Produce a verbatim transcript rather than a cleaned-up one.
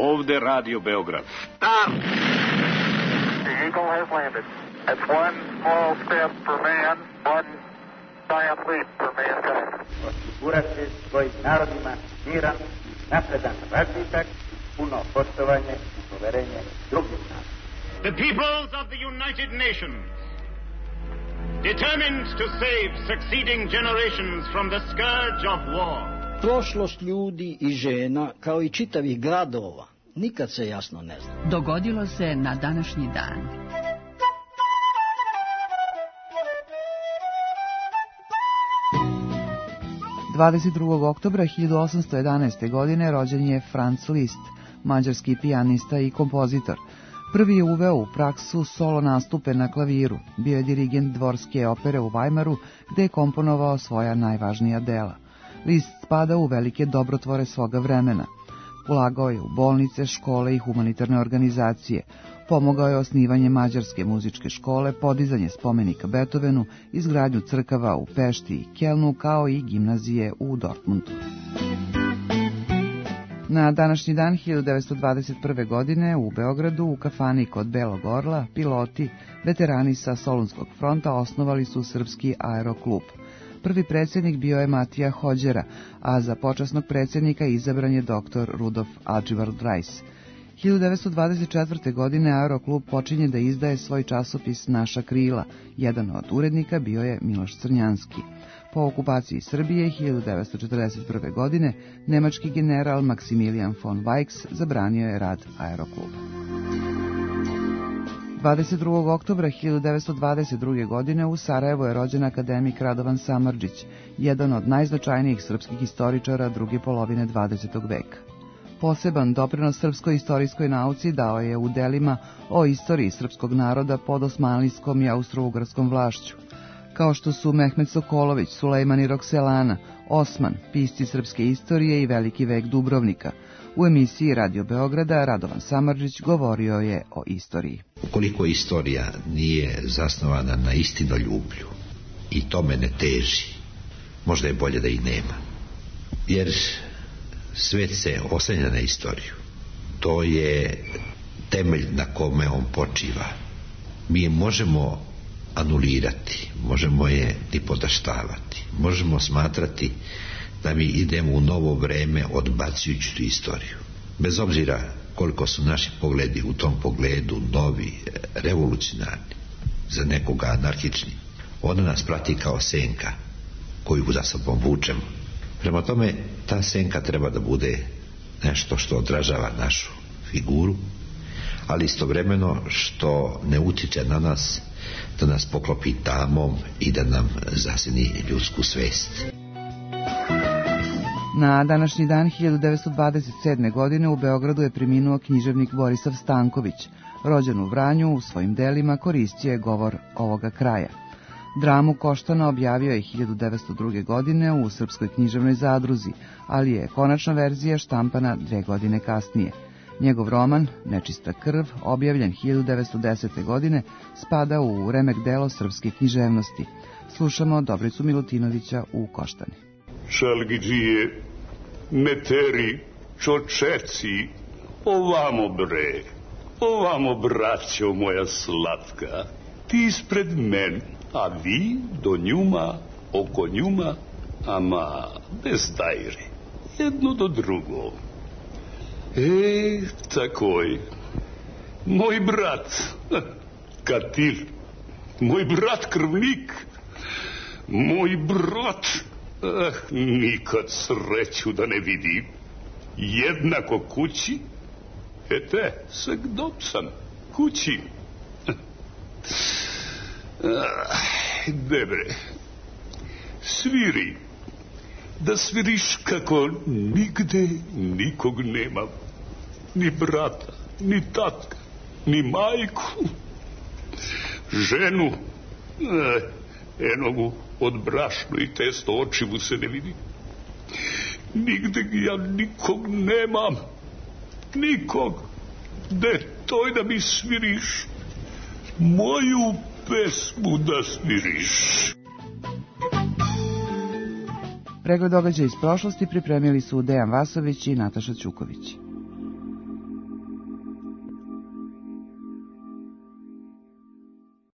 Ovde Radio Beograd. Start! The Eagle has landed. That's one small step for man, one giant leap for mankind. Osigurati svojim narodima miran, napredan razvitak, puno poštovanje i poverenje drugih naroda. The peoples of the United Nations, determined to save succeeding generations from the scourge of war. Prošlost ljudi i žena, kao i čitavih gradova, nikad se jasno ne zna. Dogodilo se na današnji dan. dvadeset drugog oktobra hiljadu osamsto jedanaeste. godine rođen je Franz Liszt, mađarski pijanista i kompozitor. Prvi je uveo u praksu solo nastupe na klaviru. Bio je dirigent dvorske opere u Weimaru, gde je komponovao svoja najvažnija dela. Liszt spada u velike dobrotvore svoga vremena. Ulagao je u bolnice, škole i humanitarne organizacije. Pomogao je osnivanje mađarske muzičke škole, podizanje spomenika Beethovenu, izgradnju crkava u Pešti i Kelnu, kao i gimnazije u Dortmundu. Na današnji dan hiljadu devetsto dvadeset prve. godine u Beogradu u kafani kod Belog Orla piloti, veterani sa Solunskog fronta osnovali su Srpski aeroklub. Prvi predsjednik bio je Matija Hođera, a za počasnog predsjednika izabran je doktor Rudolf Archibald Rice. hiljadu devetsto dvadeset četvrte. godine Aeroklub počinje da izdaje svoj časopis Naša krila. Jedan od urednika bio je Miloš Crnjanski. Po okupaciji Srbije hiljadu devetsto četrdeset prve. godine nemački general Maksimilijan von Weichs zabranio je rad Aerokluba. dvadeset drugog oktobra hiljadu devetsto dvadeset druge. godine u Sarajevu je rođen akademik Radovan Samardžić, jedan od najznačajnijih srpskih historičara druge polovine dvadesetog veka. Poseban doprinos srpskoj istorijskoj nauci dao je u delima o istoriji srpskog naroda pod osmanlijskom i austrougarskom vlašću, kao što su Mehmed Sokolović, Sulejman i Rokselana, Osman, pisci srpske istorije i veliki vek Dubrovnika. U emisiji Radio Beograda Radovan Samardžić govorio je o istoriji. Ukoliko istorija nije zasnovana na istinoljublju i tome ne teži, možda je bolje da i nema. Jer svet se oslanja na istoriju. To je temelj na kome on počiva. Mi je možemo anulirati, možemo je nipodaštavati, možemo smatrati da mi idemo u novo vreme odbacujući tu istoriju. Bez obzira koliko su naši pogledi u tom pogledu novi, revolucionarni, za nekoga anarhični, ona nas prati kao senka koju za sobom vučemo. Prema tome, ta senka treba da bude nešto što odražava našu figuru, ali istovremeno što ne utiče na nas, da nas poklopi tamom i da nam zasjeni ljudsku svest. Na današnji dan hiljadu devetsto dvadeset sedme. godine u Beogradu je preminuo književnik Borisav Stanković. Rođen u Vranju, u svojim delima koristio je govor ovoga kraja. Dramu Koštana objavio je hiljadu devetsto druge. godine u Srpskoj književnoj zadruzi, ali je konačna verzija štampana dve godine kasnije. Njegov roman Nečista krv, objavljen hiljadu devetsto desete. godine, spada u remek delo srpske književnosti. Slušamo Dobricu Milutinovića u Koštani. Šalgidžije, meteri, čočeci, ovamo bre, ovamo braćo moja slatka, ti ispred men, a vi do njuma, oko njuma, ama bez dajre, jedno do drugo. E, takoj, moj brat, Katil, moj brat krvnik, moj brat, ah, nikad sreću da ne vidim, jednako kući, ete, se gdopsam, kući. Ah, debre, sviri, da sviriš kako nigde nikog nema, ni brata, ni tatka, ni majku, ženu, eh, enovu od brašno i testo očivu se ne vidi. Nigde ja nikog nemam, nikog. De, toj da mi sviriš, moju pesmu da sviriš. Pregled događaja iz prošlosti pripremili su Dejan Vasović i Nataša Ćuković.